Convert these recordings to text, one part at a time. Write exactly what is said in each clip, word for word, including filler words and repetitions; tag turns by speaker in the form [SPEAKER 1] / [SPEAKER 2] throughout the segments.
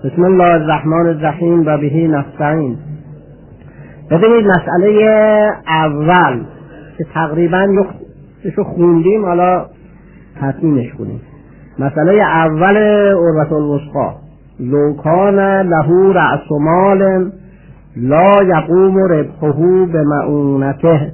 [SPEAKER 1] بسم الله الرحمن الرحیم و بهی نستعین. ببینید مسئله اول که تقریبا یکشو خوندیم، حالا تطمیمش کنیم. مسئله اول عروة الوثقی: لو کان له رأس مال لا یقوم ربحه بمعونته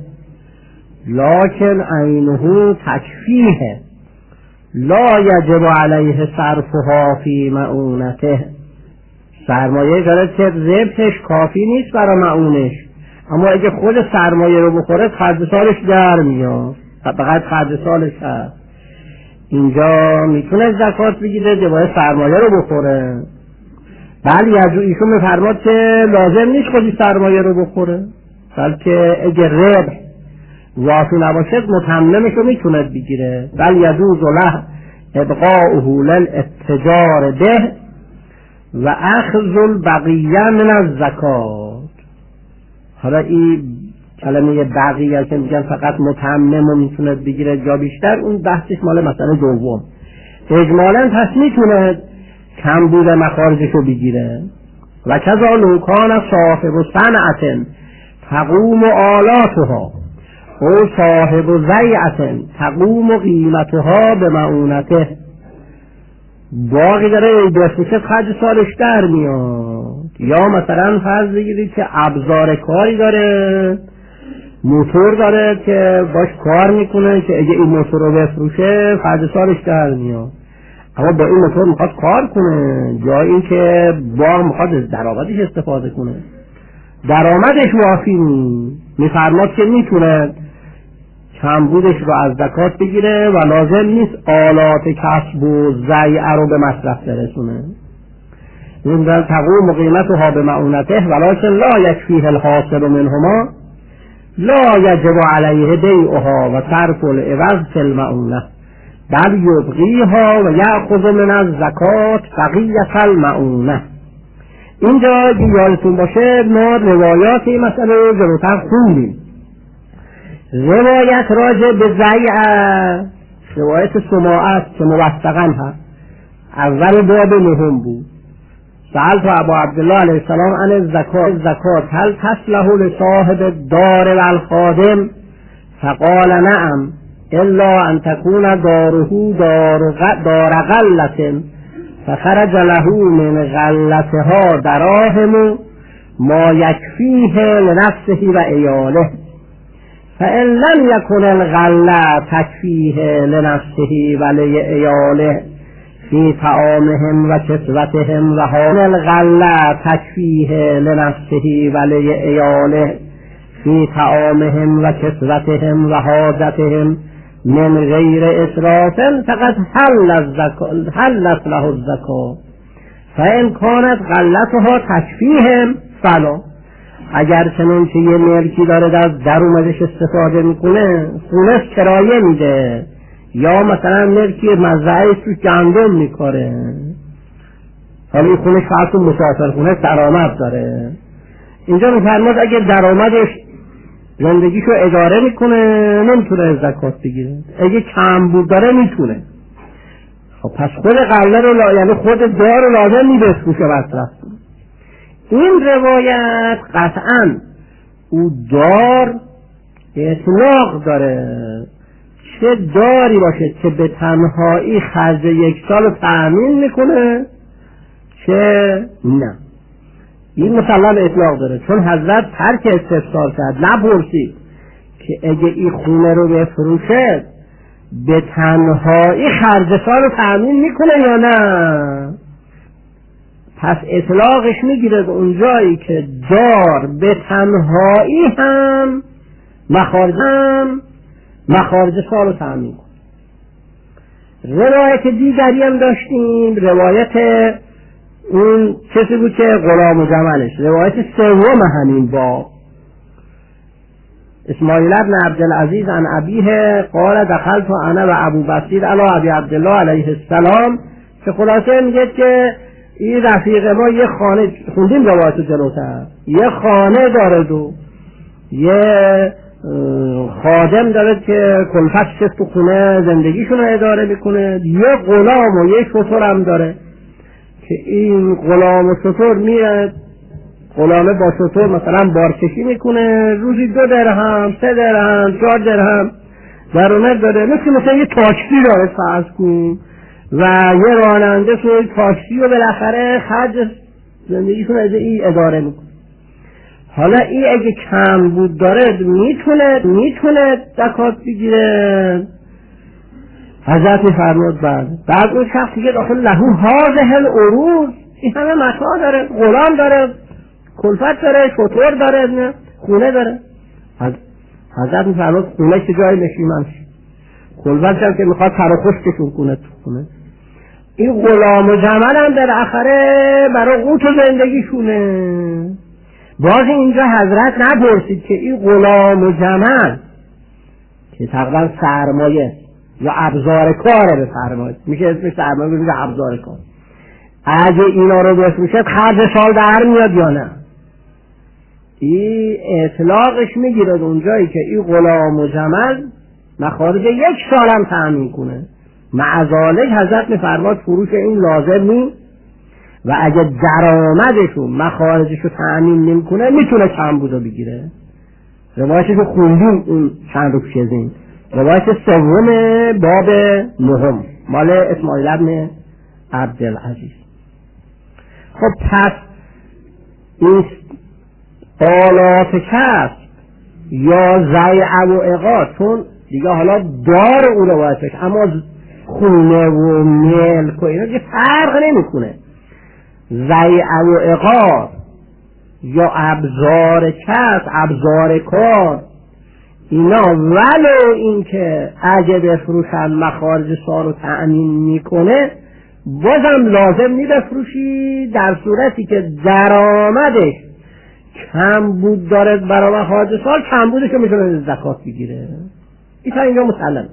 [SPEAKER 1] لکن عینه تکفیه لا یجب علیه صرفها فی معونته. سرمایه داره که ربحش کافی نیست برای معونش، اما اگه خود سرمایه رو بخوره خرج سالش در میاد، فقط خرج سالش هست. اینجا میتونه زکات بگیره که باید سرمایه رو بخوره. بله ایشون میفرماد که لازم نیست خودی سرمایه رو بخوره، بلکه اگه ربح وافی نباشد متممش رو میتونه بگیره. بل یجوز له ابقاؤه للاتجار به و اخذ البقیه من الزکات. حالا این کلمه بقیه که میگن فقط متمم رو میتونه بگیره یا بیشتر، اون بحثش مال مسئله دوم. اجمالا پس میتونه کمبود مخارجش رو بگیره. و کذا لو کان صاحب صنعة تقوم آلاتها او صاحب ضیعة تقوم قیمتها به معونته. باقی داره بفروشه خرج سالش در میاد. یا مثلا فرض بگیرید که ابزار کاری داره، موتور داره که باش کار میکنه که اگه این موتور رو بفروشه خرج سالش در میاد، اما با این موتور میخواد کار کنه یا این که با میخواد از درآمدش استفاده کنه، درآمدش وافی نیست، میفرماد که میتونه کمبودش رو از زکات بگیره و لازم نیست آلات کسب و ضیعه رو به مصرف برسونه. این در تقوم قیمتها به معونته ولکن لا یکفیه الحاصل منهما لا یجب علیه بیعها و صرف العوض فی المعونه بل یبقیها و یأخذ من الزکات بقیة المعونه. اینجا یادتون باشه ما روایات این مسئله رو جلوتر خوندیم. روایت راجع به ضیعه روایت سماعت که موثقا هست، اول باب مهم بود. سألت ابا عبدالله علیه السلام عن الزکات زکات هل تصلح لصاحب الدار والخادم فقال نعم الا ان تكون داره دار دار غلة فخرج له من غلتها دراهم ما يكفيه لنفسه و عیاله فإن لم يكن الغلة تكفيه لنفسه و لعیاله في طعامهم و کسوتهم و حال الغلة تكفيه لنفسه و لعیاله في طعامهم و کسوتهم و حاجتهم من غیر اسراف فقط حلت له الزکات فإن كانت غلتها تكفيهم فلا. اگر چنون که یه ملکی داره در درآمدش استفاده میکنه، خونش کرایه میده یا مثلا ملکی مزرعه‌اش تو گندم میکاره، حالا این خونش فقط مسافر خونه درآمد داره، اینجا میفرماد اگر درآمدش زندگیشو اداره میکنه نمیتونه زکات بگیره، اگه کمبود داره میتونه. خب پس خود غله رو لا... یعنی خود دار رو لازم میبسکوشه مصرف. این روایت قطعا او دار اطلاق داره، چه داری باشه که به تنهایی خرج یک سال تأمین میکنه چه نه. این مسلم اطلاق داره، چون حضرت ترک استفسار کرد، نپرسید که اگه این خونه رو بفروشه به تنهایی خرج سال رو تأمین میکنه یا نه. پس اطلاقش میگیره به اون جایی که دار به تنهایی هم مخارج هم مخارج سال رو تأمین کنه. روایت دیگری هم داشتیم، روایت اون کسی بود که غلام و جملش، روایت سوم همین با اسماعیل ابن عبدالعزیز عن ابیه قال دخلت انا و ابو بصیر علی ابی عبدالله علیه السلام، که خلاصه میگه که این رفیق ما یه خانه، خوندیم روایت جلوتر، یه خانه داره و یه خادم داره که کلفتش تو خونه زندگیشون رو اداره میکنه، یه غلام و یه شتر هم داره که این غلام و شتر میاد، غلامه با شتر مثلا بارکشی میکنه، روزی دو درهم، سه درهم، چهار درهم درآمد داره، مثل مثلا یه تاکسی داره فرض کن و یه راننده توی تاکسی رو بالاخره خرج زندگیشون از این اداره میکنه. حالا این اگه کم بود داره میتونه میتونه زکات بگیره. حضرت میفرمود بعد بعد اون شخص دیگه داخل لهو هذه العروض، این همه متاع داره، غلام داره، کلفت داره، شطور داره، نه خونه داره. حضرت میفرمود خونه چه جای نشیمن شد، کلفت هم که میخواد تر و خشکشون کنه تو خونه. این غلام و جمل هم در آخره برای قوت و زندگیشونه. باز اینجا حضرت نپرسید که این غلام و جمل که تقریبا سرمایه یا ابزار کاره بفرمایید، میشه اسمش سرمایه میشه ابزار کار، اگه اینا رو بفروشه خرج سال در میاد یا نه. این اطلاقش میگیره اونجایی که این غلام و جمل مخارج یک سال هم تأمین کنه. معذالک حضرت میفرماد فروش این لازم نیست و اگه درآمدشو مخارجشو تأمین نمیکنه میتونه کم بودو بگیره. روایتشو خوندیم اون چند رو پیش از این، روایت سوم باب نهم مال اسماعیل ابن عبدالعزیز. خب پس این آلات کسب یا زیع و اقاد، چون دیگه حالا دار اون روایتش، اما خونه و ملک و اینا که فرق نمیکنه. زیع و اقاد یا ابزار کسب، ابزار کار، اینا ولو این که اگه بفروشن مخارج سال رو تأمین میکنه بازم لازم نی بفروشی، در صورتی که درآمدش کم بود داره برای مخارج سال، کم بودش که میتونه زکات بگیره. این تا اینجا مسلمه.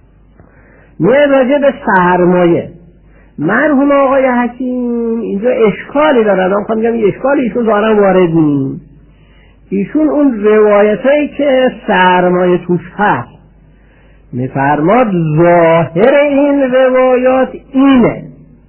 [SPEAKER 1] میه راجع به سرمایه، مرحوم آقای حکیم اینجا اشکالی داره. من میخوام بگم این اشکالی ایشون ظاهرا وارد نیست. ایشون اون روایتایی که سرمایه توش هست میفرماد ظاهر این روایات اینه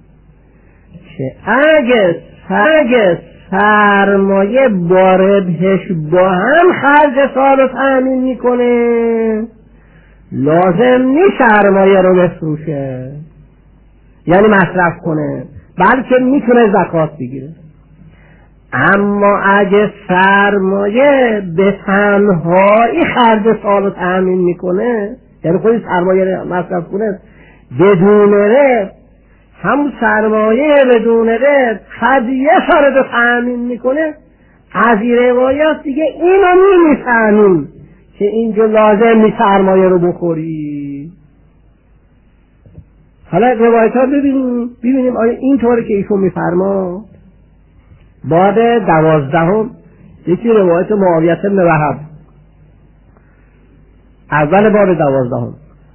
[SPEAKER 1] که اگه اگه سرمایه با ربحش با هم خرج سال رو تأمین میکنه لازم نیست سرمایه رو بفروشه، یعنی مصرف کنه، بلکه میتونه زکات بگیره. اما اگه سرمایه به تنهایی خرج سال رو تأمین میکنه، یعنی خودی سرمایه مصرف کنه بدون ربح، همون سرمایه بدون ربح خرج یه سال رو تأمین میکنه، از این روایات دیگه اینو نمیفهمیم که اینجا لازم نیست سرمایه رو بخوری. حالا روایت ها ببینیم ببینیم آیا این طوری که ایشون میفرما. باب دوازدهم یکی روایت معاویه بن وهب، اول باب دوازدهم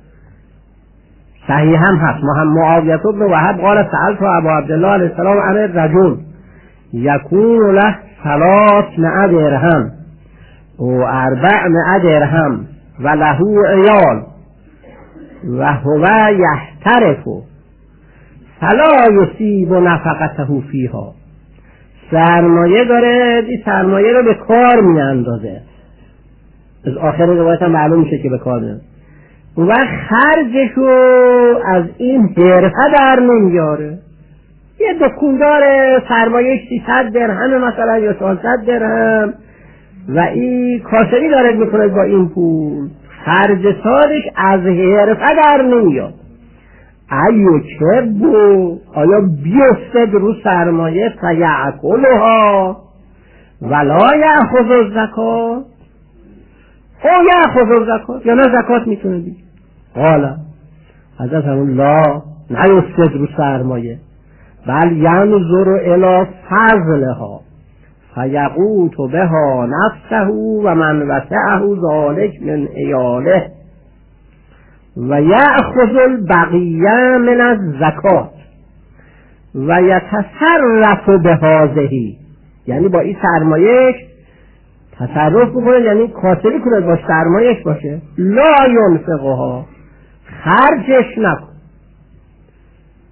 [SPEAKER 1] صحیح هم هست. معاویه بن وهب قال سألت ابا عبدالله علیه السلام عن الرجل یکون له ثلاثمائة درهم و اربعمائة درهم و له عیال و هو یحترف فلا یصیب نفقته فیها. سرمایه داره، این سرمایه رو به کار می اندازه، از آخر روایت هم معلوم میشه که به کار میاندازه، اون وقت خرجشو از این حرفه در نمیاره. یه دکوندار سرمایه سیصد درهم مثلا یا چهارصد درهم و این کاسبی داره میکنه با این پول، خرج سالش از حرفه در نمیاد. ایو چه بو آیا بیفتد رو سرمایه فیعکلها ولا یأخذ الزکات او یأخذ الزکات، یا نه زکات میتونه بگیره. قال حضرت همون لا نیفتد رو سرمایه بل ینظر الی فضلها فیقوت بها نفسه و من وسعه ذلک من عیاله و یأخذ البقیه من الزکات و یتصرف بهذه، یعنی با این سرمایهش تصرف بکنه، یعنی کاسبی کنه با سرمایهش باشه. لا ینفقها، خرجش نکن.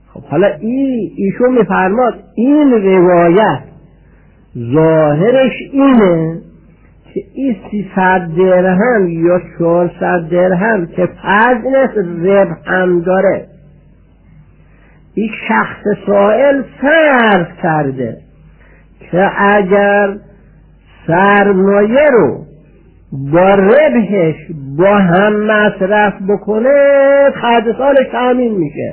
[SPEAKER 1] خب حالا ای ایشون میفرماد این روایت ظاهرش اینه که این سیصد درهم یا چهارصد درهم که فرض ربح هم داره این شخص سائل فرض کرده که اگر سرمایه رو با ربحش با هم مصرف بکنه خرج سالش تامین میشه.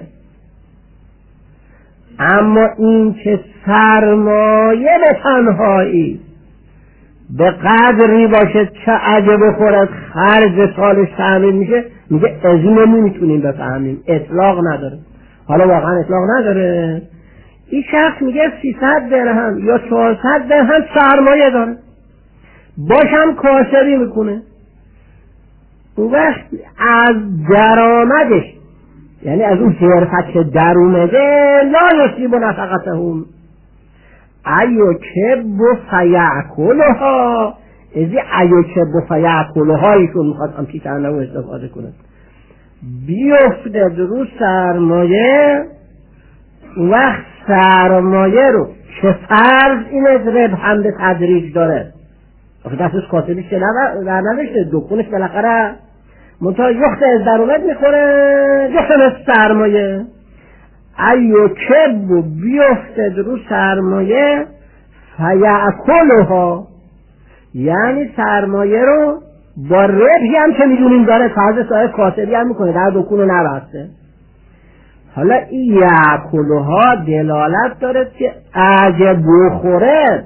[SPEAKER 1] اما این که سرمایه به تنهایی به قدری باشه که اگه بخورد خرج سالش تامین میشه، میگه از این نمیتونیم بفهمیم، اطلاق نداره. حالا واقعا اطلاق نداره. این شخص میگه سیصد درهم یا چهارصد درهم سرمایه داره، باشم کاسبی میکنه. اون وقت از درآمدش، یعنی از اون حرفت که در اومده، لا یصیب نفقتهم ایو که بفیعکلها، ازی ایو که بفیعکلها ایشون میخواد هم پیش انه استفاده کنه، بیفته رو سرمایه. اون وقت سرمایه رو که فرض این از ربح هم به تدریج داره، آخه دستش کاسبیش که در نداشته، دکونش بالاخره منطقه یخت از درآمد میخوره، یخت از سرمایه. ایو کب بیفته رو سرمایه فیعکلها، یعنی سرمایه رو با ربحی هم که میدونیم داره، فرض صاحب کاسبی هم میکنه، در دکون رو نبسته. حالا این یعکلها دلالت داره که اگه بخوره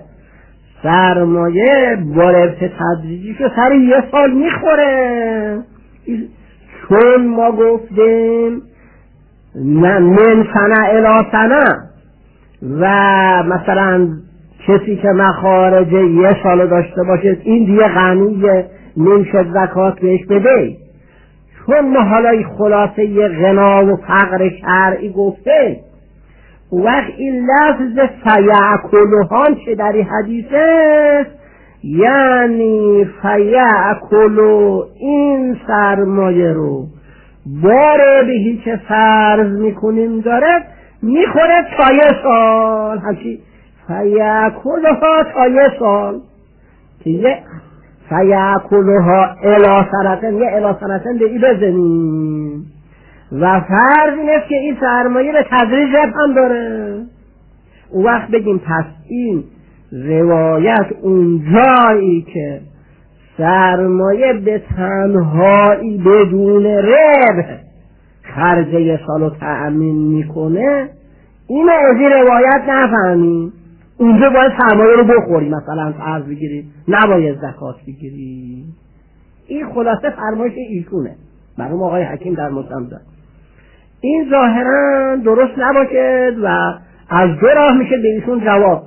[SPEAKER 1] سرمایه با ربح تدریجیشو سر یه سال میخوره. چون ما گفتیم نه من سنه الی سنه، و مثلا کسی که مخارج یه سال داشته باشه این دیگه غنیه، نمیشه زکات بهش بده. چون ما حالا خلاصه یه غنا و فقر شرعی گفته، وقت این لفظ فیعکلهان چه در این حدیثه، یعنی فیعکلو این سرمایه رو باره بهی که فرض میکنیم داره میخوره تا یه سال، همچی فیعکلها تا یه سال، که یه فیعکلها الی سنتن، یه الی سنتن به ای بزنیم، و فرض این است که این سرمایه به تدریج هم داره. اون وقت بگیم پس این روایت اون جایی که سرمایه به تنهایی بدون ربح خرجه سالو تأمین میکنه، این از این روایت نفهمیم. اونجا باید سرمایه رو بخوری، مثلا فرض بگیری نباید زکات بگیری. این خلاصه فرمایش ایشونه مرحوم آقای حکیم در مستمزد. این ظاهرا درست نباشد و از دو راه میشه به ایشون جواب.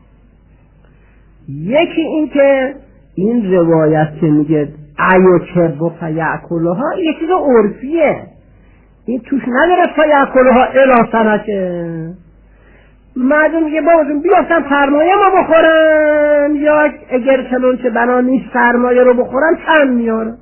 [SPEAKER 1] یکی این که این روایت که میگه ایو که بفیعکلها یه چیز عرفیه، این توش نداره فیعکلها الی سنه، که مردم میگه بابا جون بیافتن سرمایه ما بخورن، یا اگر چنانچه بنا نیست سرمایه رو بخورن چند میاره.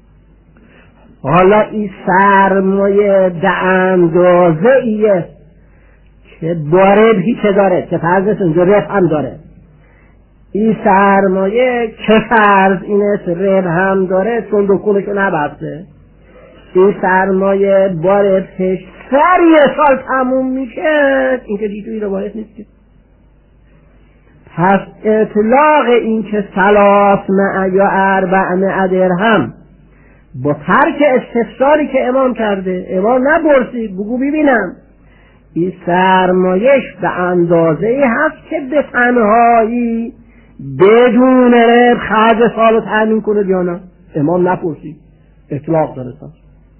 [SPEAKER 1] حالا این سرمایه به اندازه ایه که با ربحی که داره، که فرضش اونجا ربح هم داره، این سرمایه که فرض اینه ربح هم داره چون دکونشو نبسته، این سرمایه با ربحش سر یه سال تموم میشه، این که دیتوی روایت نیست که. پس اطلاق این که ثلاث مئه یا اربع مئه درهم با ترک استفساری که امام کرده، امام نپرسید بگو ببینم این سرمایش به اندازه هست که به تنهایی بدون ربح خرج سالو تامین کنه یا نه، امام نپرسید، اطلاق داره. ساز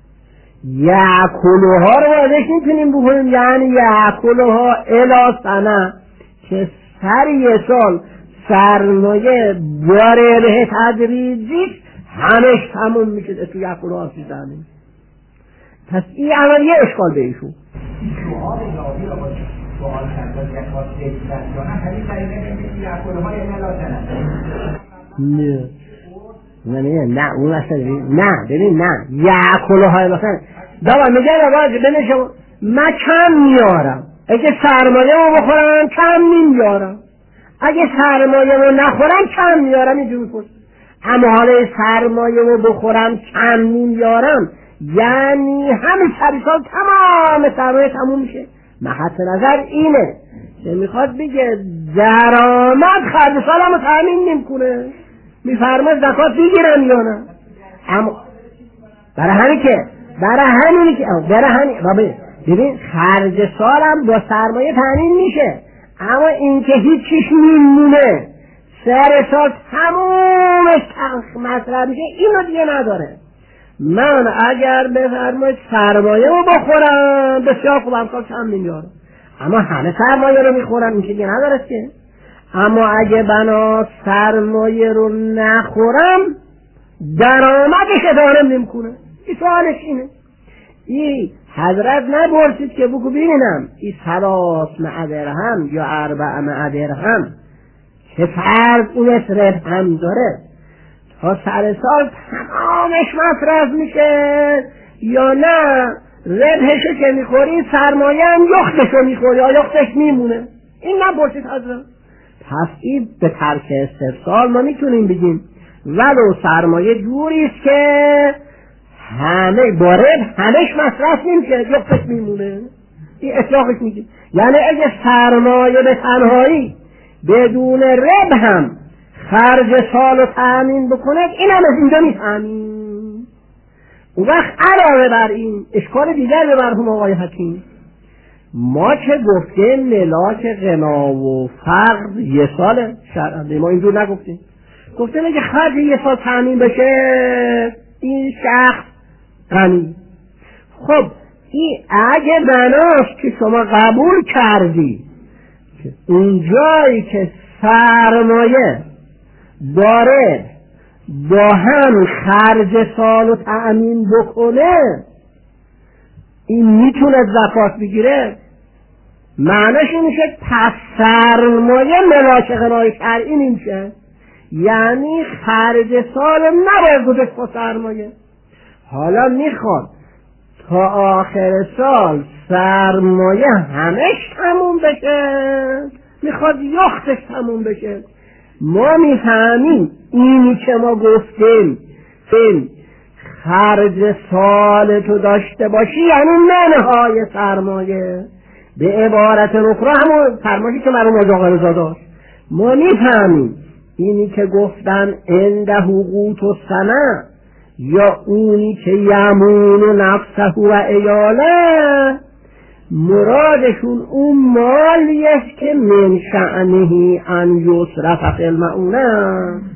[SPEAKER 1] یعکلها رو ازش میتونیم بکنیم، یعنی یعکلها الی سنه، که سر یه سال سرمایه با ربح تدریجی همش تموم میشه تو یعکلها هستی زمین. پس این عمل یه اشکال به ایشون.
[SPEAKER 2] شعار ناوی رو باید سوال کرد و زکات بگیرد یا نه، همین قریبه نمیشه یعکلها یا نلازنه.
[SPEAKER 1] نه نه نه اون اصلا نه ببین نه یعکلها مثلا دابا میگه باید بنشم من کم میارم، اگه سرمایه رو بخورم کم نمیارم، اگه سرمایه رو نخورم کم میارم. اینجوری پرس. اما حالا سرمایه رو بخورم کم نمیارم یعنی همین سر سال تمام سرمایه تموم میشه. محط نظر اینه که میخواد بگه درآمد خرج سالمو تامین نمیکنه. میفرماد زکات بگیرم یا نه؟ اما برای همین که برای همینی که برای همین ببین خرج سالم با سرمایه تامین میشه، اما این که هیچ چیش میمونه سر سال تمومش مصرف میشه اینو دیگه نداره. من اگر بفرمایید سرمایه رو بخورم بسیار خوب، امسال کم نمیارم، اما همه سرمایه رو میخورم این که دیگه نداره که. اما اگه بنا سرمایه رو نخورم درآمدش اداره نمیکنه. این سوالش اینه. این حضرت نپرسید که بگو ببینم این ثلاث مع درهم یا اربع مع درهم چه فرق اون ربح هم داره، تا سر سال تمامش مصرف میشه یا نه ربحشو که میخوری سرمایه هم یختشو میخوری یا یختش میمونه. این نپرسید حضرت. پس این به ترک استفسال ما میتونیم بگیم ولو سرمایه جوریست که همه با ربح همش مصرف نمیشه یختش میمونه، این اطلاقش میگه. یعنی اگه سرمایه به تنهایی بدون ربح هم خرج سال رو تأمین بکنه این هم از اینجا میفهمیم. اون وقت علاوه بر این اشکال دیگر به مرحوم آقای حکیم، ما که گفته ملاک غنا و فقر یه ساله شرعه، ما اینجور نگفتیم، گفته اگه خرج یه سال تأمین بشه این شخص غنی. خب این اگه بناست که شما قبول کردی که اونجایی که سرمایه داره با هم خرج سال و تأمین بکنه این میتونه زکات بگیره، معنیش این میشه پس سرمایه ملاک غنای شرعی نمیشه، یعنی خرج سال نباید گذاشت با سرمایه. حالا میخواد تا آخر سال سرمایه همش تموم بشه، میخواد یختش تموم بشه. ما میفهمیم اینی که ما گفتیم فیلم خرج سال تو داشته باشی یعنی منهای سرمایه، به عبارت نکره همون فرماشی که مرحوم آقا رضا داشت. ما میفهمیم اینی که گفتن عنده قوت و سنه یا اونی که یمون نفسه و ایاله مرادشون اون مالیست که من شأنه ان یصرف فی المعونه،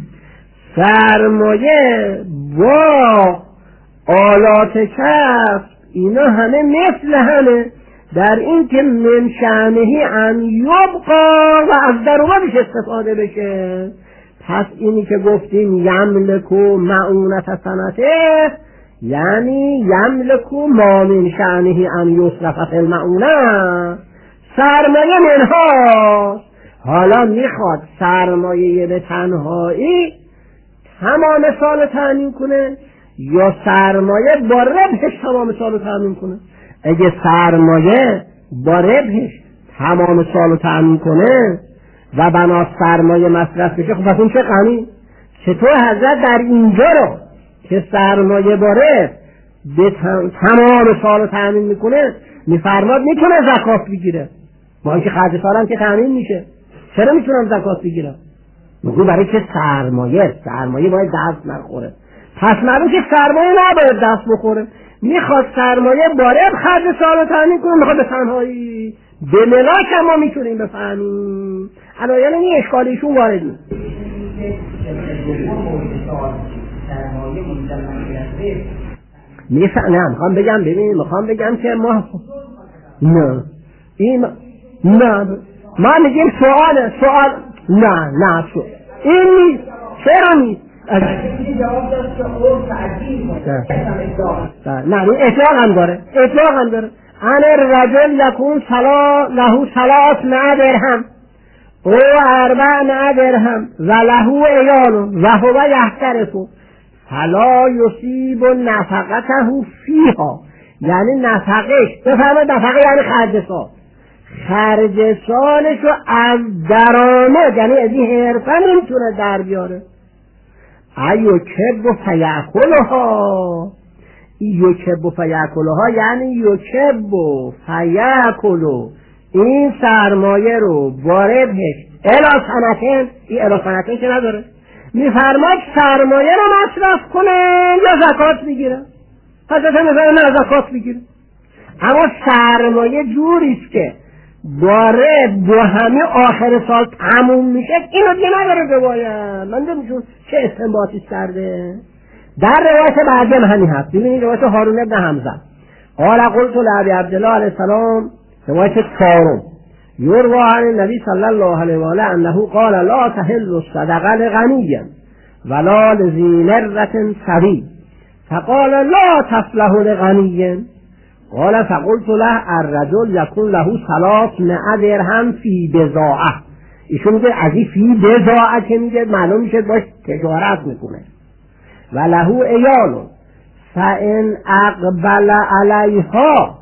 [SPEAKER 1] سرمایه با آلات کسب اینا همه مثل همه در این که من شأنه ان یبقا و از درآمدش استفاده بشه. پس اینی که گفتیم یملکو معونت سنته یعنی یملکو ما من شأنه ان یصرف فی المعونه، سرمایه منهاست. حالا میخواد سرمایه به تنهایی تمام سال تأمین کنه یا سرمایه با ربحش تمام سال تأمین کنه. اگه سرمایه با ربحش تمام سال تأمین کنه و بنا سرمایه مصرف بشه، خب پس اون چه غنی. چطور حضرت در اینجا رو که سرمایه با ربح به تمام سال تأمین میکنه میفرماد میتونه زکات بگیره، با اینکه خرج سالم که تأمین میشه چرا میتونم زکات بگیرم؟ میگه برای که سرمایه سرمایه باید دست نخوره، پس معلوم که سرمایه نباید دست بخوره. میخواد سرمایه با ربح خرج سال تأمین کنه، میخواد به تنهایی به ملاک ما میتونیم بفهمیم. علایان این اشکالیشون وارد نیست. میفهم نه میخوام بگم ببین میخوام بگم که ما نه این نه ما میگیم سوال سوال نه نه شو این نیست. چرا نیست؟ نه این اطلاق هم داره اطلاق هم داره انا الرجل یکون سلا له ثلاث مع درهم او اربع مع درهم و له عیال و هو یحترف فلا یصیب نفقته فیها، یعنی نفقش، بفرمایید نفقه یعنی خرج سال، خرج سالش رو از درآمد یعنی از این حرفه نمیتونه در بیاره. ایو کب و فیاکلها، ایو کب و فیاکلها یعنی یو کب و فیاکلو، این سرمایه رو واربش الا سنتین، این الا سنتین که نداره، میفرماید سرمایه رو مصرف کنه یا زکات بگیره. حضرت مثلا نه زکات بگیره، اما سرمایه جوریست که باره با همه آخر سال تموم میشه، اینو دیگه نداره بباید. من نمیشون چه استنباطی کرده. در روایت بعدی هم همین هست. ببینید روایت هارون ابن حمزه قال قلت لابی عبدالله علیه السلام، روایت چهارم، یروی عن النبی صلی الله علیه و آله انه قال لا تحل الصدقه لغنی ولا لذی مرة سوی، فقال لا تصلح لغنی. قال فقلت له الرجل يكون له ثلاثمائة درهم فی بضاعه. ایشون میگه از این فی بضاعه که میگه معلوم میشه باش تجارت میکنه. و له ایال فان اقبل علیها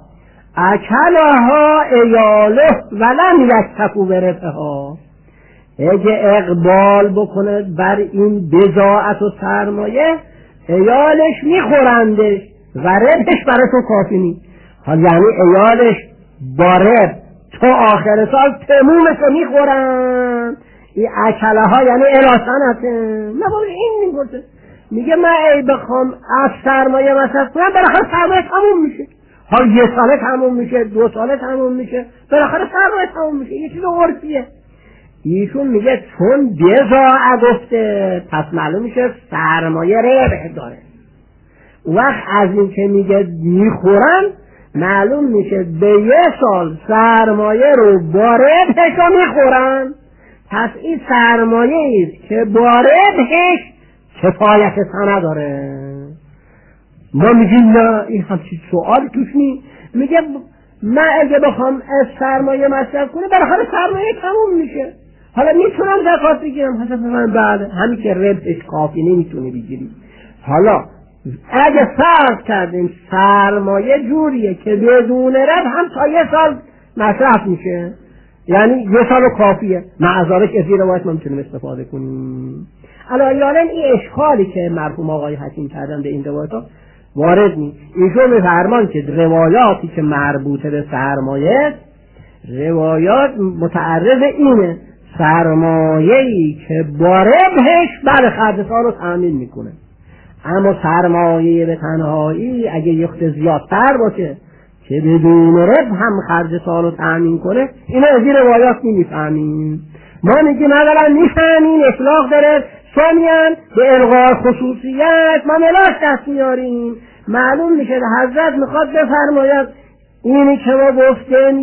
[SPEAKER 1] اکلها ایاله ولم یکتفوا بربحها. اگه اقبال بکنه بر این بضاعت و سرمایه، ایالش میخورندش و ربحش براشون کافی نیست. حال یعنی ایالش با رب تا آخر سال تمومش رو میخورن. این اکله ها یعنی الاسنته. نه بابا این میگوشه، میگه من ای بخوام از سرمایه مصرف کنم بالاخره سرمایه تموم میشه. حال یه ساله تموم میشه، دو ساله تموم میشه، بالاخره سرمایه تموم میشه. یه چیز عرفیه. ایشون میگه چون بضاعه گفته پس معلوم میشه سرمایه ربح داره. وقت از این که میگه میخورن معلوم میشه به یه سال سرمایه رو با ربحش رو میخورن. پس این سرمایه ایست که با ربحش کفایت سنه داره. ما میگیم نه این همچین سؤال توش نی. میگه من اگه بخوام از سرمایه مصرف کنه بالاخره سرمایه تموم میشه. حالا میتونم زکات بگیرم؟ حسب من بعد همین که ربحش کافی نمیتونی بگیری. حالا اگه فرض کردیم سرمایه جوریه که بدون ربح هم تا یه سال مصرف میشه، یعنی یه سال کافیه، معذارش از این روایت ما میتونیم استفاده کنیم. الان این اشکالی که مرحوم آقای حکیم کردن به این روایت ها وارد نیست. ایشون میفرمان که روایاتی که مربوطه به سرمایه، روایات متعرض اینه سرمایه‌ای که با ربحش بعد خرج سال رو تأمین میکنه. اما سرمایه به تنهایی اگه یخت زیادتر باشه که بدون ربح هم خرج سال رو تأمین کنه، اینو از این روایات نمیفهمیم. ما میگیم اولا میفهمیم اطلاق داره، ثانیاً به الغای خصوصیت ما ملاک دست میاریم. معلوم میشه حضرت میخواد بفرماید اینی که ما گفتیم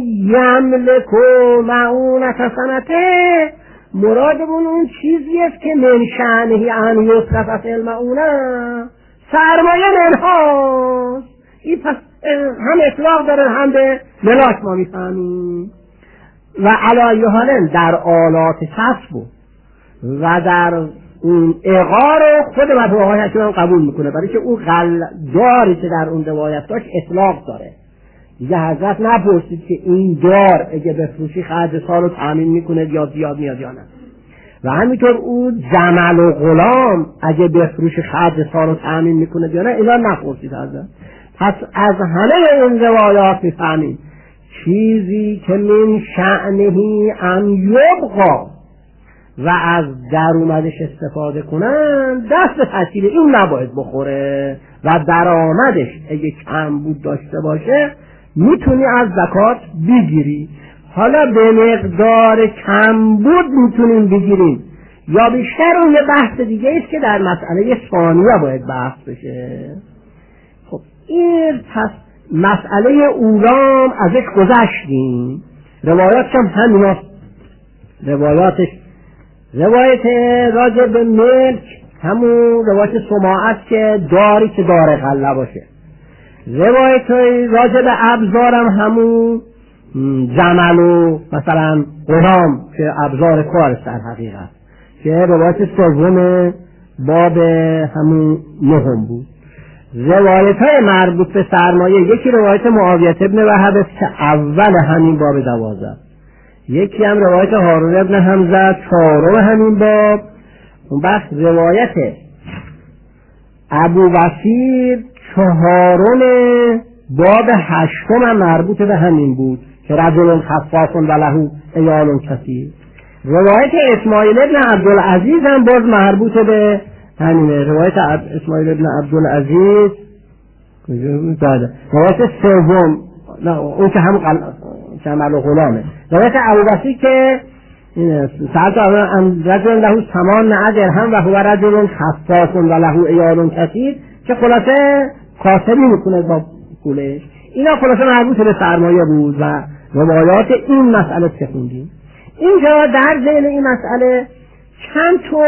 [SPEAKER 1] یملکو معونت سنته، مرادمون اون چیزی است که من شأنه ان یصرف فی المعونه، سرمایه منهاست. این پس هم اطلاق داره هم به ملاک ما میفهمیم. و علی حال در آلات کسب و در اون اقار خود مرحوم آقای حکیم هم قبول میکنه، برای که اون داری که در اون روایت داشت اطلاق داره. دیگه حضرت نپرسید که این دار اگه بفروشی خرج سال رو تأمین میکنه یا زیاد میاد یا نه. و همینطور اون جمل و غلام اگه بفروشی خرج سال رو تأمین میکنه یا نه، اینا نپرسید حضرت. پس از همه این روایات میفهمیم چیزی که من شأنهی ان یبقا و از در اومدش استفاده کنن دست به تحصیل این نباید بخوره و درآمدش اگه کم بود داشته باشه میتونی از زکات بگیری. حالا به مقدار کم بود میتونیم بگیریم یا بیشتر، اون یه بحث دیگه است که در مسئله ثانیه باید بحث بشه. خب این پس مسئله اولام ازش گذشتیم. روایات هم همین هست. روایاتش روایت راجع به ملک همون روایت سماعت که داری که داره غله باشه. روایت راجع به ابزارم همون جمل و مثلا غلام که ابزار کارش در حقیقت، که روایت سوم باب همون نهم بود. روایت های مربوط به سرمایه، یکی روایت معاویه ابن وهب است که اول همین باب دوازده، یکی هم روایت هارون ابن حمزه چهارم همین باب، اون بخش روایت ابو بصیر چهارم باب هشتم هم مربوط به همین بود که رجل خفاف و له عیال کثیر. روایت اسماعیل ابن عبدالعزیز هم باز مربوط به همینه، روایت اسماعیل ابن عبدالعزیز داده. روایت سوم نه اون که هم قل... شمال و غلامه. روایت ابوبصیر که ساعت رجل له ثمان درهم و هو رجل خفاف و له عیال کثیر که خلاصه کاسبی میکنه با پولش. اینا خلاصه مربوط به سرمایه بود و روایات این مسئله چه خوندیم. اینجا در ذیل این مسئله چند تا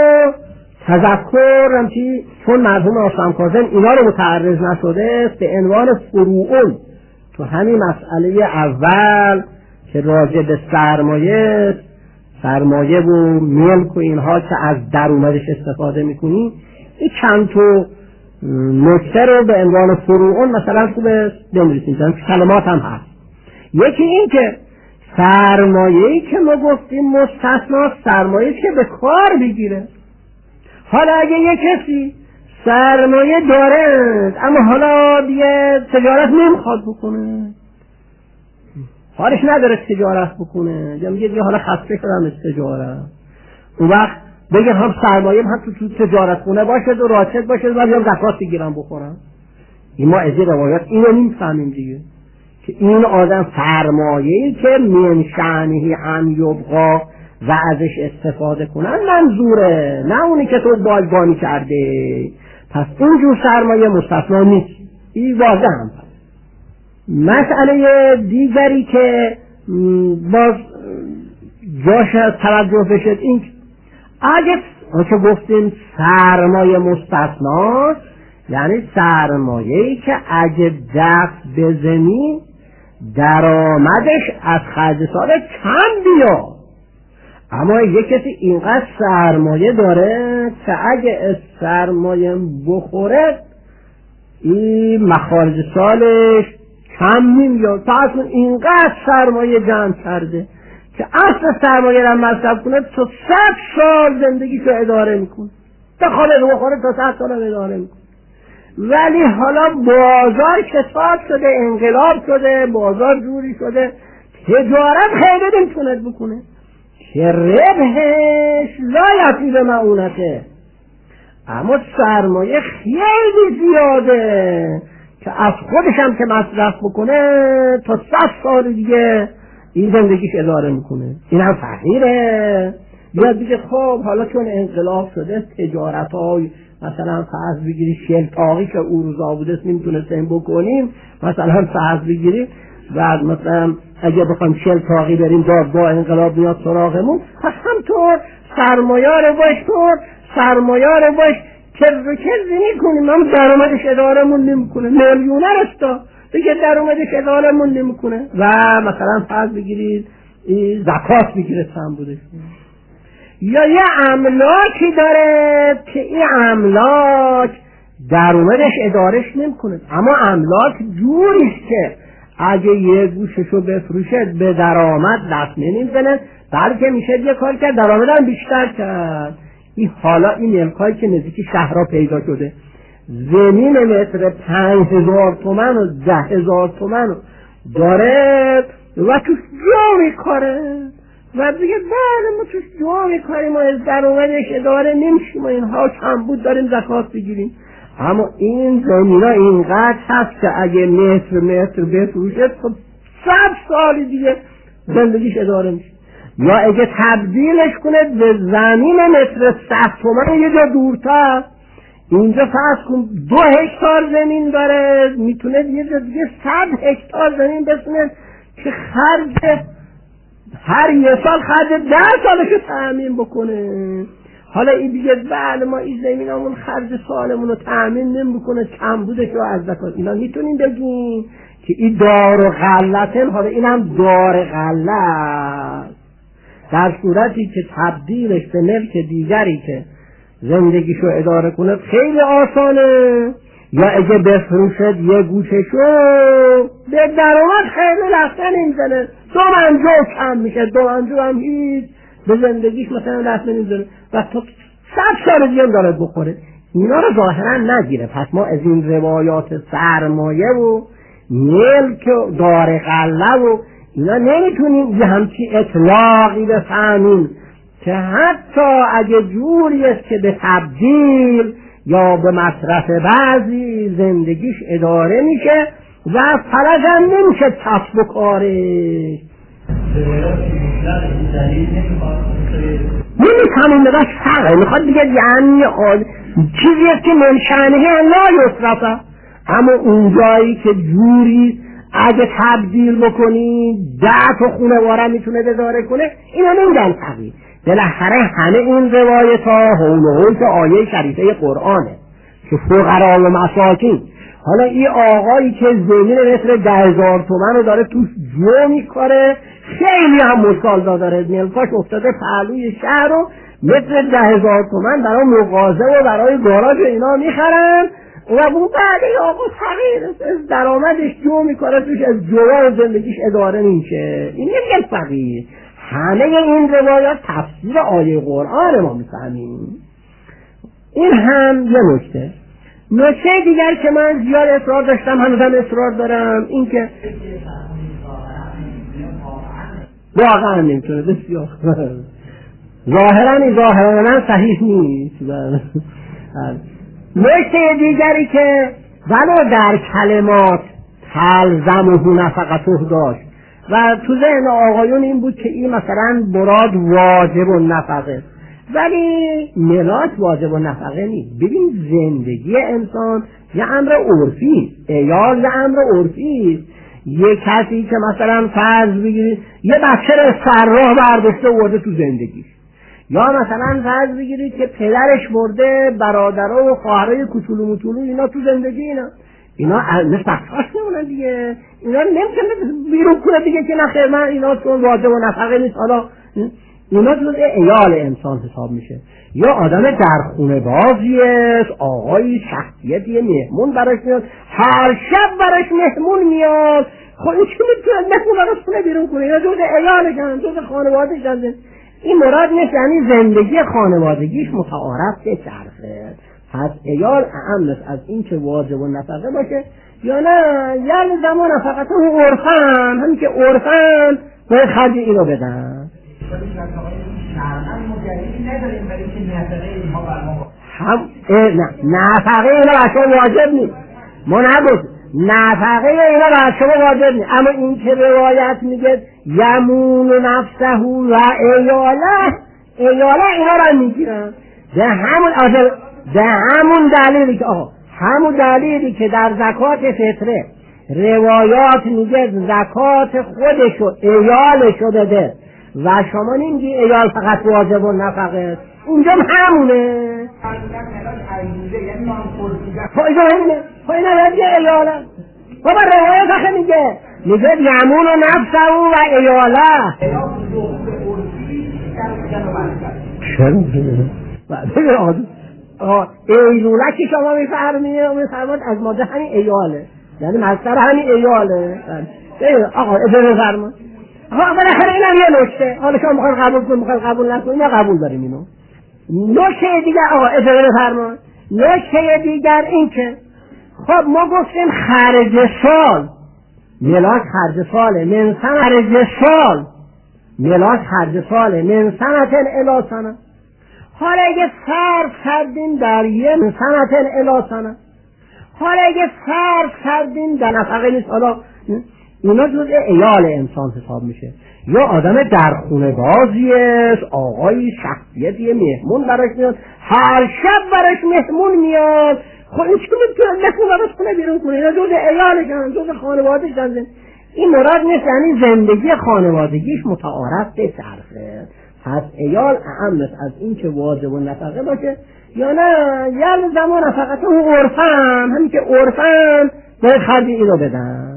[SPEAKER 1] تذکر همچی چون مرحوم آسام کاظم اینا رو متعرض نشده است به عنوان فروعون تو همین مسئله اول که راجع به سرمایه سرمایه و ملک و اینها که از درآمدش استفاده میکنی، این چند تا نکته رو به عنوان فروعون مثلا خوبه بنویسیم، چند کلمات هم هست. یکی این که سرمایه‌ای که ما گفتیم مستثنا سرمایه‌ای که به کار بگیره. حالا اگه یک کسی سرمایه داره اما حالا دیگه تجارت نمیخواد بکنه، حالش نداره تجارت بکنه، یا میگه دیگه حالا خسته شدم از تجارت، اون وقت بگه هم سرمایه هم تو تجارت خونه باشه و راحت باشه و بیام زکات بگیرم بخورم. این ما از این روایات اینو نمیفهمیم دیگه که این آدم سرمایه‌ای که من شأنه ان یبقا و ازش استفاده کنن منظوره، نه اونی که تو بایگانی کرده. پس اینجور سرمایه مستثنا نیست، این واضح هم هست. مسئله دیگری که باز جاش از توجه بشد این اگه آنچه گفتیم سرمایه مستثنا یعنی سرمایه‌ای که اگه دست بزنی درآمدش از خرج سال کم بیاد، اما یک کسی اینقدر سرمایه داره که اگه از سرمایه بخوره این مخارج سالش کم نمیاد. پس اینقدر سرمایه جمع کرده که اصل سرمایه را مصرف کنه تا صد سال زندگیشو اداره میکنه، تا خاله رو بخوره تا صد سال اداره میکنه. ولی حالا بازار کساد شده، انقلاب شده، بازار جوری شده، تجارت خیلی نمیتونه بکنه که ربحش لا یفید معونته، اما سرمایه خیلی زیاده که از خودش هم که مصرف بکنه تا صد سال دیگه این زندگیش اداره میکنه. این هم فقیره. بیاد دیگه خب حالا چون انقلاب شده تجارت های مثلا فرض بگیری شلتاقی که او روزا بوده نمیتونستیم بکنیم، مثلا فرض بگیری بعد مثلا اگه بخوایم شلتاقی بریم دادگاه انقلاب میاد سراغمون، پس همطور سرمایه رو باش طور سرمایه رو باش کذ کذ نکنیم، هم درآمدش ادارمون نمیکنه، میلیونر استا دیگه درآمدش ادارمون نمیکنه و مثلا فرض بگیرید زکات بگیره سم بودش، یا یه املاکی داره که این املاک درآمدش ادارش نمیکنه، اما املاک جوریست که اگه یه گوششو بفروشه به درآمد دست نمیزنه، بلکه میشه یه کار کرد درآمدم بیشتر کرد. این حالا این ملکایی که نزدیکی شهرها پیدا شده زمین متر پنج هزار تومن و ده هزار تومن داره و توش جا میکاره و دیگه بله ما توش جا میکاریم و از درآمدش اداره نمیشیم و اینها کم بود داریم زکات بگیریم. اما این زمین ها اینقدر هست که اگه متر متر بفروشه خب صد سال دیگه زندگیش اداره میشه. یا اگه تبدیلش کنه به زمین متر صد تومن یه جا دورتر، اینجا فرض کن دو هکتار زمین داره، میتونه یه جا دیگه صد هکتار زمین بسونه که خرج هر یه سال خرج ده سالشو تأمین بکنه. حالا این دیگه بله ما این زمین همون خرج سالمون رو تأمین نمیکنه، کم بودش رو از زکات. اینا میتونیم بگیم که این دار و غلطه. حالا این هم دار غلط در صورتی که تبدیلش به ملک دیگری که زندگیشو اداره کنه خیلی آسانه، یا اگه بفروشد یه گوششو به درآمد خیلی لحظه نمیزنه، دو منجو کم میشه، دو منجو هم هیچ به زندگیش مثلا لحظه نمیزنه و تا صد سال دیگه دارد بخوره. اینا رو ظاهرا نگیره. پس ما از این روایات سرمایه و ملک و دار قله و اینا نمیتونیم یه همچی اطلاقی بفهمیم که حتی اگه جوری است که به تبدیل یا به مصرف بعضی زندگیش اداره میشه و فلج هم نمیشه کسب و کارش. نمیتونیم نگاش فرقه میخواد دیگه یعنی چیزی است که منشانه لا یصرفه، اما اونجایی که جوری اگه تبدیل بکنی ده تا خونه واره میتونه اداره کنه، اینا نمیدن فقیر. بالاخره همه این روایت ها حول و حول آیه شریفه قرآنه که فقرا و مساکین. حالا این آقایی که زمین مثل ده هزار تومن رو داره توش جو میکاره، خیلی هم مشکل داره، ملکاش افتاده پهلوی شهر رو مثل ده هزار تومن برای مغازه و برای گاراژ اینا میخرن و اون بعد آقا فقیر از درآمدش جو میکنه توش، از جوار زندگیش اداره میشه. این نمیگه فقیر. همه این روایات تفسیر آیه قرآن ما میفهمیم. این هم یه نکته. نکته دیگر که من زیاد اصرار داشتم، هنوزم اصرار دارم، این که واقعا نمیتونه، بسیار ظاهرا ظاهرا صحیح نیست. نکته دیگری که ولو در کلمات تلزمه نفقته داشت و تو ذهن آقایون این بود که این مثلا مراد واجب و نفقه، ولی ملاک واجب و نفقه نیست. ببین زندگی انسان یه امر عرفی، عیال یه امر عرفی. یه کسی که مثلا فرض بگیرید یه بچه رو سرراه برداشته ورده تو زندگیش، یا مثلا فرض بگیرید که پدرش مرده، برادرها و خواهرای کوچولو موچولو اینا تو زندگی اینا اینا مثل بخشاش نمونن دیگه، اینا نمیتونه بیرون کنه دیگه که نخیر من اینا چون واجب و نفقه نیست، حالا اینا جز عیال انسان حساب میشه. یا آدم در خونه بازیه، آقای شخصیتی مهمون براش میاد، هر شب براش مهمون میاد، خب این چی میتونه مهمون براش کنه بیرون کنه؟ اینا جز عیالشن، جز خانوادهشن. این مراد نیست، یعنی زندگی خانوادگیش متعارف به طرفه. پس عیال اهم است از این که واجب و نفقه باشه یا نه، یعنی زمان نفقه هم عرفن، همین که عرفن باید خرج اینو بدن. هم نه نفقه اینا برای واجب نیست، ما نگوز نفقه اینا برای شما واجب نیست، اما این که روایت میگه یمون نفسه و ایاله، ایاله اینا را میگیرن به همون آجب، به همون دلیلی که آقا همون دلیلی که در زکات فطره روایات میگه زکات خودشو ایالشو بده و شما نمیگی ایال فقط واجب و نفقه، اونجا همونه. فایده همونه، فایده همونه ایاله. بابا روایت آخه میگه میگه یمون و نفسه و ایاله. چرا؟ بگه آدم ایلوله که شما میفرمید میفرمید از ماده همین ایاله، یعنی مصدر همین ایاله. آقا اجازه فرما. آقا بالاخره اینم یه نکته، حالا شما میخواید قبول کنید میخواید قبول نکنید، ما قبول داریم اینو. نکته دیگر آقا اجازه فرما، نکته دیگر این که خب ما گفتیم خرج سال ملاک خرج ساله، من سنه خرج سال ملاک خرج ساله من سنتن الی سنه. حالا اگه صرف کردیم در یه سنتن الی سنه، حالا اگه صرف کردیم در نفقه نیست، حالا اینا جز عیال انسان حساب میشه. یا آدم در خونه بازیه، آقای شخصیتی مهمون براش میاد، هر شب براش مهمون میاد، خب این چی میتونه مهمون براش کنه بیرون کنه؟ اینا جز عیالشن، جز خانوادهشن. این مراد نیست، یعنی زندگی خانوادگیش متعارف به طرفه. پس عیال اهم است از این که واجب و نفقه باشه یا نه، یعنی زمان نفقه هم عرفن، همین که عرفن باید خرج اینو بدن.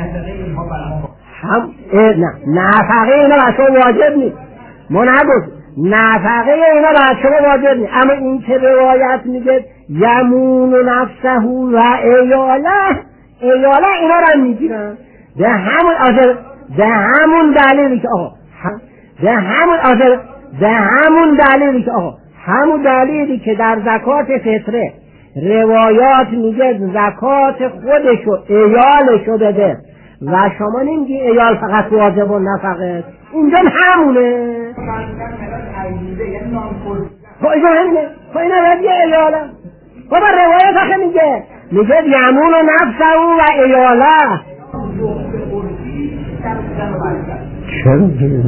[SPEAKER 1] هم نه نفقه اینا برای واجب نیست، ما نگوز نفقه اینا بر شما واجب نیست. اما این که روایت میگه یمون و نفسه و ایاله ایاله اینا رو میگیرن به همون آجر به همون دلیلی که آقا به همون آجر به همون دلیلی که آقا همون دلیلی که در زکات فطره روایات میگه زکات خودشو ایالشو بده و شما نمیگی ایال فقط واجب و نفقه، اینجا همونه. خب اینجا همینه، خب اینا باید یه ایاله. خب روایت آخه میگه میگه یمون و نفسه و ایاله. چرا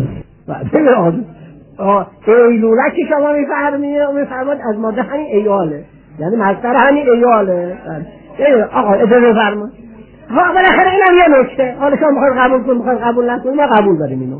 [SPEAKER 1] ایلوله که شما میفرماد از ماده همین ایاله، یعنی مصدر همین ایاله. آقا اجازه فرما. ها بالاخره اینم یه نکته، حالا شما میخواید قبول کنید میخواید قبول نکنید ما قبول داریم اینو.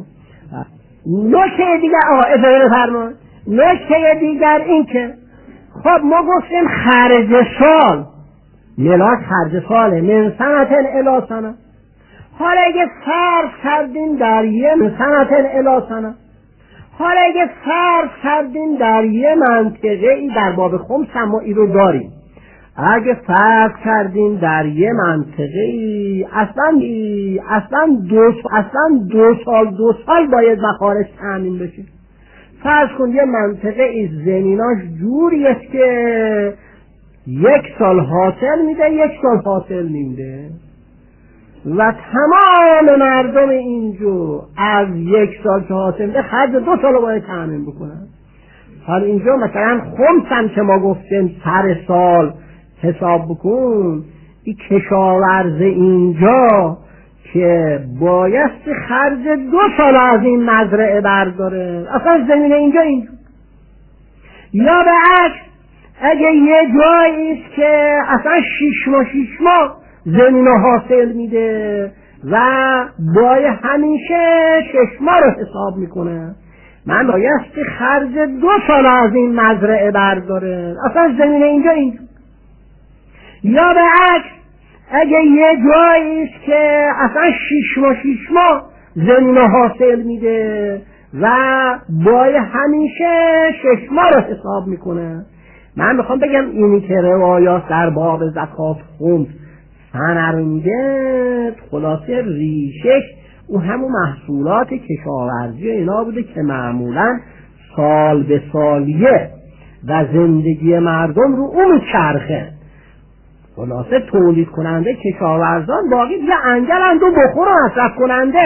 [SPEAKER 1] نکته دیگر آقا اجازه فرما، نکته دیگر این که خب ما گفتیم خرج سال ملاک خرج ساله من سنتن الی سنه. حالا اگه فرض کردیم در یه من سنتن الی سنه، حالا اگه فرض کردیم در یه منطقه ای در باب خمس ما ای رو داریم، اگه فرض کردیم در یه منطقه ای اصلا اصلا دو اصلا دو سال دو سال باید مخارج تامین بشه. فرض کن یه منطقه ای زمیناش جوری است که یک سال حاصل میده یک سال حاصل میده و تمام مردم اینجا از یک سال که حاصل میده خرج دو سال باید تامین بکنن. حالا اینجا مثلا خمس هم که ما گفتیم سر سال حساب بکن، این کشاورز اینجا که بایستی خرج دو سال از این مزرعه برداره، اصلا زمین اینجا اینجا. یا به عکس اگه یه جایی است که اصلا شیش ماه شیش ماه زمین حاصل میده و بای همیشه شش ماه رو حساب میکنه، من بایستی خرج دو سال از این مزرعه برداره، اصلا زمین اینجا اینجا. یا به عکس اگه یه جایی است که اصلا شیش ماه شیش ماه زمین حاصل میده و بای همیشه شش ماه رو حساب میکنه، من میخوام بگم اینی که روایات در باب زکات خمس سنه رو میگه خلاصه ریشش او همون محصولات کشاورزی اینا بوده که معمولا سال به سالیه و زندگی مردم رو اون چرخه. خلاصه تولید کننده کشاورزان باقی دیگه انگلند و بخور و مصرف کننده،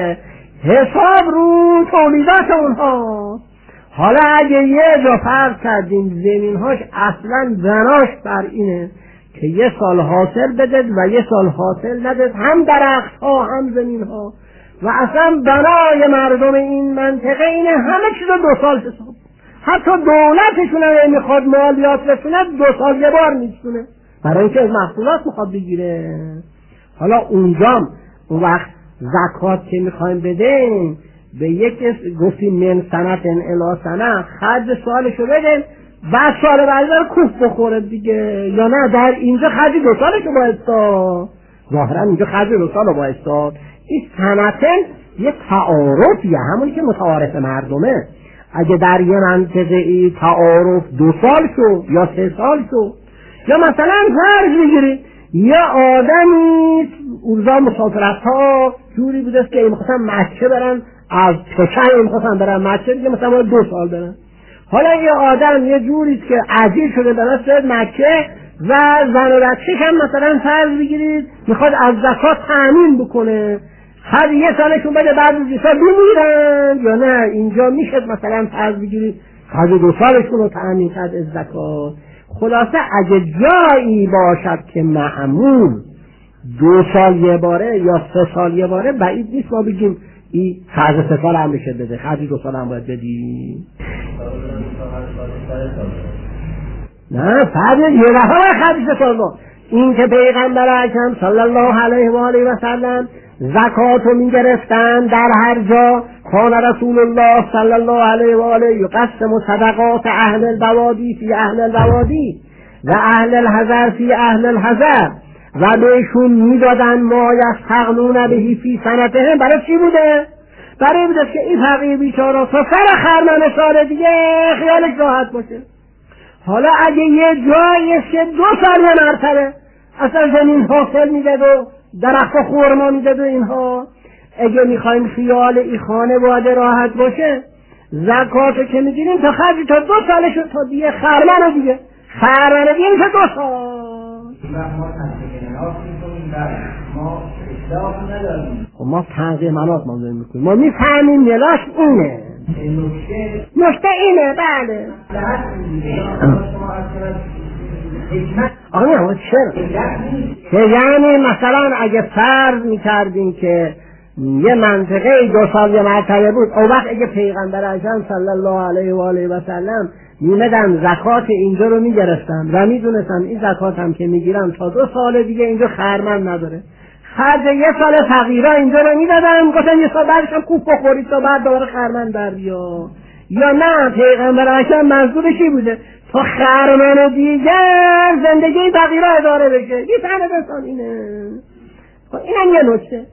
[SPEAKER 1] حساب رو تولیدات اونها. حالا اگه یه جا فرض کردیم زمینهاش اصلا بناش بر اینه که یه سال حاصل بده و یه سال حاصل نده، هم درخت ها هم زمین ها، و اصلا بنای مردم این منطقه اینه همه چیز دو سال حساب، حتی دولتشون هم میخواد مالیات رسونه دو سال یه بار میسونه برای اینکه از محصولات میخواد بگیره. حالا اونجام اون وقت زکات که میخوایم بدیم به یک گفتیم من سنتن الی سنه خرج سالشو بدیم، بعد سال بعد داره کوف بخوره دیگه، یا نه در اینجا خرج دو سالشو باید داد، ظاهرا اینجا خرج دو سالو باید داد. این سنتن یه تعارفیه، همونی که متعارف مردمه. اگه در یه منطقه ای تعارف دو سال شو یا سه سال شو، یا مثلا فرض بگیرید یه آدمی اوضاع مسافرت ها جوری بوده که میخواستن مکه برن، از تشن میخواستن برن مکه دیگه مثلا دو سال برن. حالا یه آدم یه جوریست که عجیل شده درست شد مکه و زن و بچه‌ش هم مثلا فرض بگیرید میخواد از زکات تامین بکنه، هر یه سالشون بده بعد از یه سال بمیرن، یا نه اینجا میشه مثلا فرض بگیرید هر دو سالشون رو تامین کرد از زکات. خلاصه اگه جایی باشد که معمول دو سال یه باره یا سه سال یه باره، بعید نیست ما بگیم این خرج سه سال هم بشه بده، خرج دو سال هم باید بدی. نه فرض یه دفعه خرج سه سال با این که پیغمبر اکرم صلی الله علیه و آله و سلم زکات رو میگرفتن در هر جا. کان رسول الله صلی الله علیه و آله یقسم صدقات اهل البوادی فی اهل البوادی و اهل الحضر فی اهل الحضر، و بهشون میدادن ما یستغنون بهی فی سنتهم. برای چی بوده؟ برای بوده که این فقیر بیچاره تا سر خرمن سال دیگه خیالش راحت باشه. حالا اگه یه جایی که دو سال یه مرتبه اصلا زمین حاصل میده و درخت خورما میده و اینها، اگه میخوایم خیال این خانواده راحت باشه زکاتو که میگیریم تا خرج تا دو سالش تا دیگه خرمن رو دیگه خرمن دیگه میشه دو سال. خب ما تنقیه منات ما داریم میکنیم، ما میفهمیم ملاش اینه، نکته اینه. بله آقا نه چرا که یعنی مثلا اگه فرض میکردیم که یه منطقه دو سال یه مرتبه بود، او وقت اگه پیغمبر اعظم صلی الله علیه و آله و سلم میمدن زکات اینجا رو میگرفتن و میدونستن این زکات هم که میگیرن تا دو سال دیگه اینجا خرمن نداره، خرج یه سال فقیرا اینجا رو میدادن، گفتن یه سال بعدش هم خوب بخورید تا بعد دوباره خرمن در بیا. یا نه پیغمبر اعظم منظورش چی بوده؟ تا خرمن دیگر زندگی فقیرا اداره بشه. یه تنه بسان اینه. خب اینم یه نکته.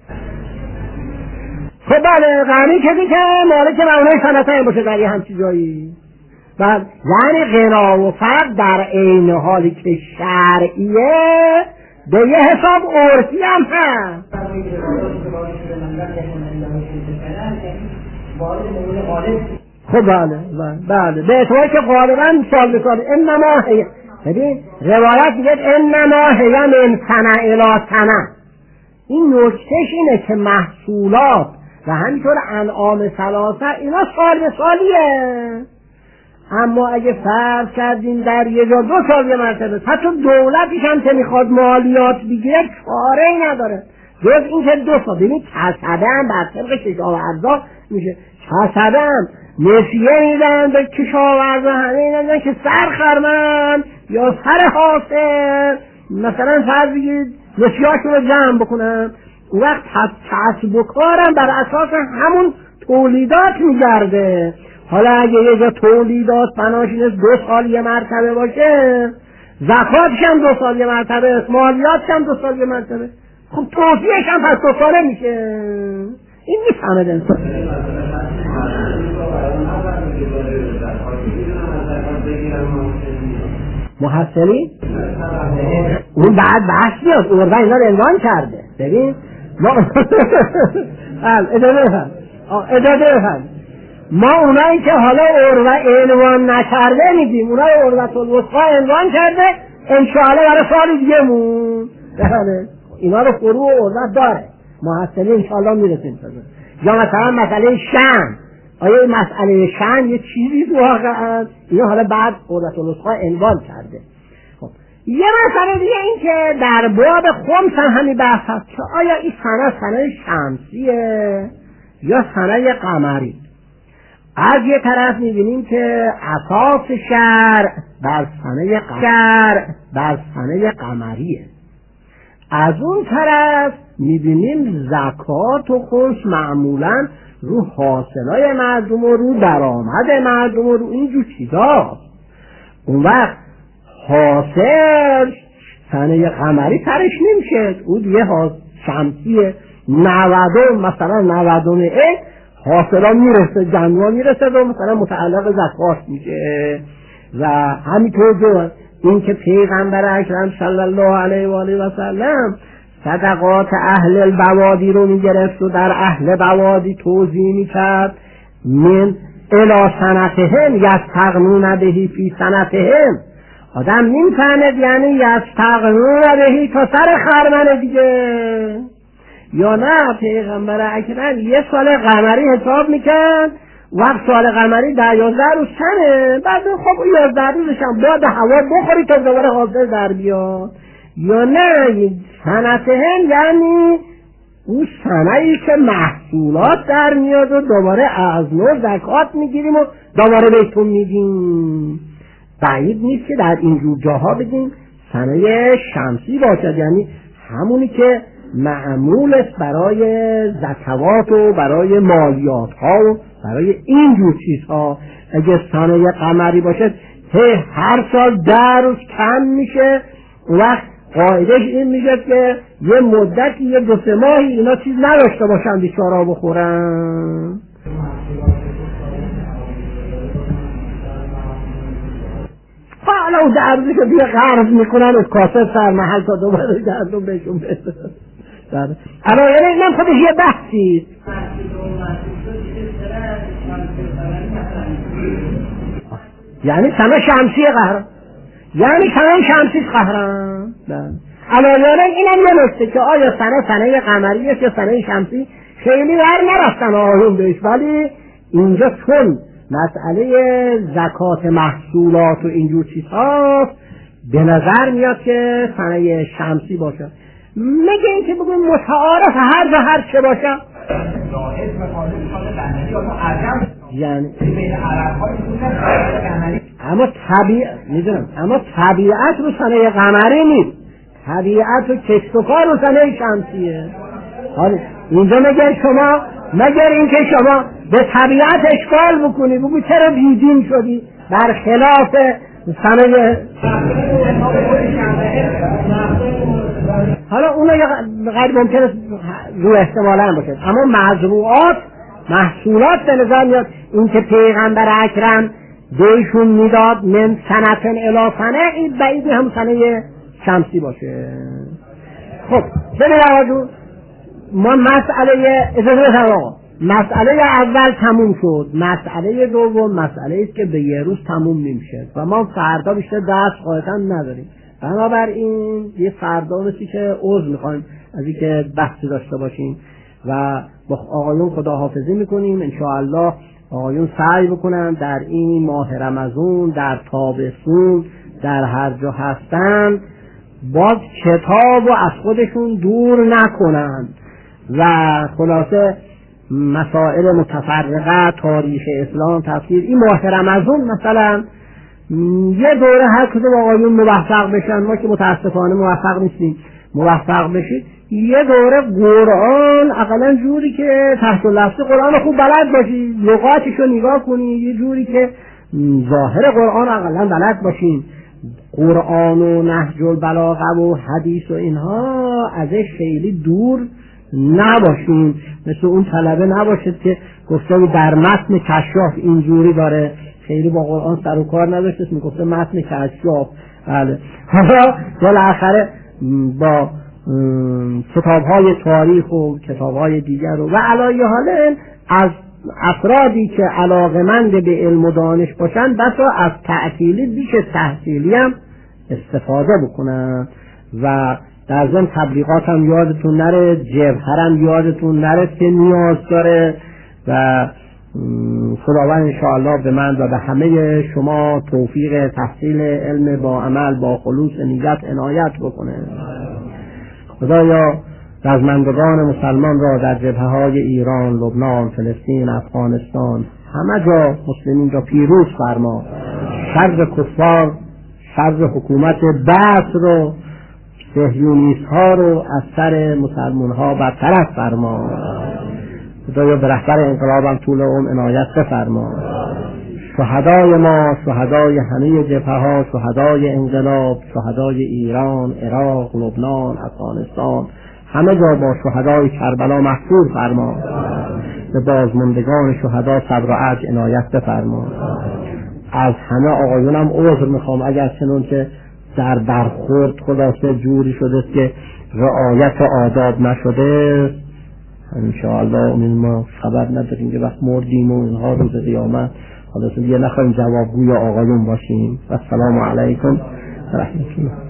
[SPEAKER 1] خب بله غنی کسی که مالک مونای صنعتایی باشه در یه همچی جایی. بله یعنی غنا و فقر در عین حالی که شرعیه به یه حساب عرفی هم هست. خب بله بله به اعتباری که غالبا سال به سال انما هی ببین روایت میگه انما هی من سنه الی سنه. این نکتهش اینه که محصولات و همینطور انعام ثلاثه اینا سال به سالیه، اما اگه فرض کردیم در یه جا دو سال یه مرتبه، حتی دولتش هم که میخواد مالیات بگیره چاره ای نداره جز این که دو سال. ببینید کسبه هم بر طبق کشاورزا میشه، کسبه هم نسیه میدن به کشاورزا، همه اینا میدن که سر خرمن یا سر حاصل مثلا فرض بگید نسیهاشون رو جمع بکنن، اون وقت کسب و کارم بر اساس همون تولیدات میگرده. حالا اگه یه جا تولیدات بناشینست دو سال یه مرتبه باشه، زکاتش هم دو سال یه مرتبه است، مالیاتش هم دو سال یه مرتبه، خب توفیهش هم پس دو ساله میشه. این میفهمه انسان. محصلی؟ اون بعد بحث بیاد، اون اینا رو عنوان کرده. ببین ما ادامه بفهم ادامه بفهم ما اونایی که حالا عروه عنوان نکرده میدیم، اونای عروة الوثقی عنوان کرده، انشاءالله برای سال دیگه مون اینا رو فرو و عروت داره، محصلی انشاءالله میرسیم. یا مثلا مسئله شن، آیا مسئله شن یه چیزی تو واقعا اینا حالا بعد عروة الوثقی عنوان کرده. خب یه مسئله دیگه این که در باب خمس هم همین بحث هست که آیا این سنه سنه شمسیه یا سنه قمری. از یه طرف میبینیم که اساس شرع بر سنه شرع بر سنه قمریه، از اون طرف میبینیم زکات و خمس معمولا رو حاصلای مردم و رو درآمد مردم و رو اینجور چیزاست. اون وقت حاصل سنه قمری ترش نمیشه، اون دیگه شمسیه نود مثلا نود و نه حاصلا میرسه، جنوا میرسه و مثلا متعلق زکات میشه. و همینطور جو این که پیغمبر اکرم صلی الله علیه و آله و سلم صدقات اهل البوادی رو میگرفت و در اهل بوادی توضیح میکرد من الی سنتهم یستغنون بهی فی سنتهم. آدم میفهمد یعنی یستغنون بهی تا سر خرمن دیگه، یا نه پیغمبر اکرم یه سال قمری حساب میکرد، وقت سال قمری در یازده روز سنه، بعد خب یازده روزش هم باید هوا بخوری تا دوباره حاصل در بیاد. یا نه سنتهم یعنی اون سنه‌ای که محصولات در میاد و دوباره از نو زکات میگیریم و دوباره بهتون میدیم. بعید نیست که در اینجور جاها بگیم سنه شمسی باشد، یعنی همونی که معمول است برای زکوات و برای مالیات ها و برای اینجور چیزها. اگه سنه قمری باشه هر سال ده روز کم میشه، وقت قاعدش این میگه که یه مدتی یه دو سه ماهی اینا چیز نداشته باشن بیچارا بخورن. حالا اون درزی که دیگه قرض میکنن از کاسه سر محل تا دوباره گردون بهشون بده. الان یعنی اینم خودش یه بحثی. یعنی سنه شمسی قهرن، یعنی سنه شمسی قهرن. الان یعنی اینم یه نکته که آیا سنه سنه قمری است یا سنه شمسی خیلی ور نرفتن آیون بهش، ولی اینجا چون مسئله زکات محصولات و اینجور چیزهاست به نظر میاد که سنه شمسی باشه. مگه اینکه بگویم متعارف هر جا هر چه باشه، یعنی اما طبیعت میدونم، اما طبیعت رو سنه قمری نیست، طبیعت رو کشت و کار رو سنه شمسیه. حالا اینجا مگر شما مگر اینکه شما به طبیعت اشکال بکنی بگو چرا بیدین شدی برخلاف سنه، حالا اونا غیر ممکنه رو احتمالا باشه، اما مزروعات محصولات به نظر میاد این که پیغمبر اکرم بهشون میداد من سنتن الی سنه، این بعیدی هم سنه شمسی باشه. خب ببین آقا ما مسئله اجازه بفرمایید آقا، مسئله اول تموم شد، مسئله دوم مسئله است که به یه روز تموم نمیشه و ما فردا بیشتر درس قاعدتا نداریم، بنابراین یه فردا نسی که عذر میخوایم از اینکه بحثی داشته باشیم و با آقایون خداحافظی میکنیم. انشاءالله آقایون سعی بکنن در این ماه رمضان در تابستون در هر جا هستن باز کتاب و از خودشون دور نکنن و خلاصه مسائل متفرقه تاریخ اسلام تفسیر این ماه رمضان مثلا یه دوره هر کدوم آقایون موفق بشن، ما که متاسفانه موفق نیستیم، موفق بشید یه دوره قرآن اقلا جوری که تحت لفظ قرآن خوب بلد باشید، لغاتشو نگاه کنید یه جوری که ظاهر قرآن اقلا بلد باشین، قرآن و نهج البلاغه و حدیث و اینها ازش خیلی دور نباشین، مثل اون طلبه نباشید که گفته در متن کشاف اینجوری داره، خیلی با قرآن سر و کار نداشته، میگفته متن کشاف. بله حالا بالاخره با کتاب‌های تاریخ و کتاب‌های دیگر و علی حال از افرادی که علاقمند به علم و دانش باشن بسا از تعطیلی بیش تحصیلی هم استفاده بکنن و در ضمن تبلیغات هم یادتون نره، جبهر هم یادتون نره که نیاز داره و خداوند انشاءالله به من و به همه شما توفیق تحصیل علم با عمل با خلوص نیت عنایت بکنه. خدایا رزمندگان مسلمان را در جبهه‌های ایران، لبنان، فلسطین، افغانستان همه جا مسلمین را پیروز فرما، شر کفار شر حکومت بعث رو صهیونیست ها رو از سر مسلمان ها برطرف فرما. خدایا به رهبر انقلابم طول عمر عنایت بفرما. شهدای ما، شهدای همه جبهه ها، شهدای انقلاب، شهدای ایران، عراق، لبنان، افغانستان همه جا با شهدای کربلا محفوظ فرما. به بازماندگان شهدا صبر و عجز عنایت بفرما. از همه آقایونم عذر میخوام اگر چنون که در برخورد خلاصه جوری شده که رعایت آداب نشده، انشاءالله ما خبر نداریم که وقت مردیم و اینها روز قیامت خلاصه دیگه نخواهیم جوابگوی آقایون باشیم. و السلام علیکم و رحمت الله.